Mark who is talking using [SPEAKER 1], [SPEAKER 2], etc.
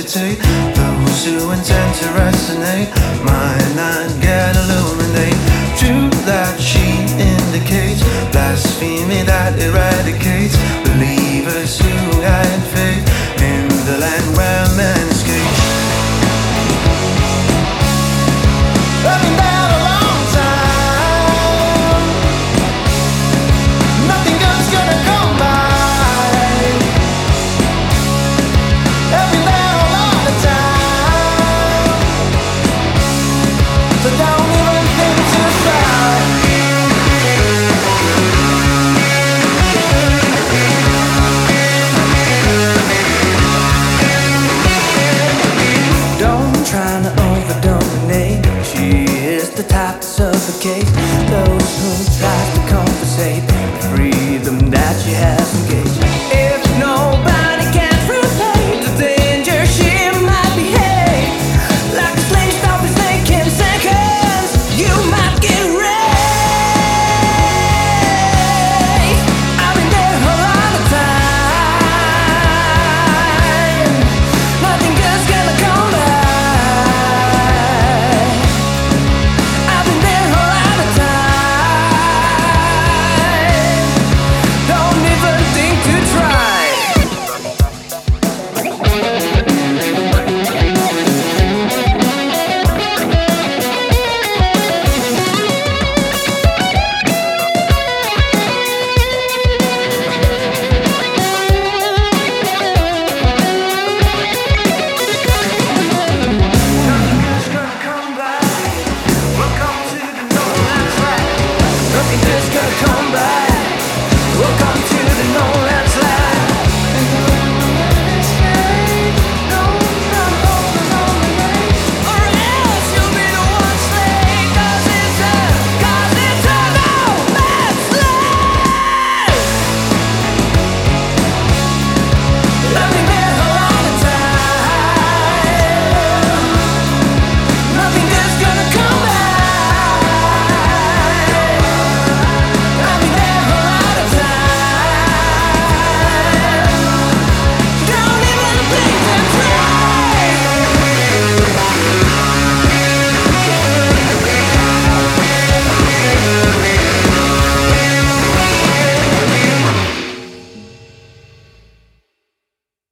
[SPEAKER 1] hesitate. Those who intend to resonate might not get illuminate. Truth that she indicates, blasphemy that eradicates believers who had faith in the land where men escape. I've been down a long time. Nothing good's gonna come by. I've been down a lot of time. So don't even think to try. Don't try to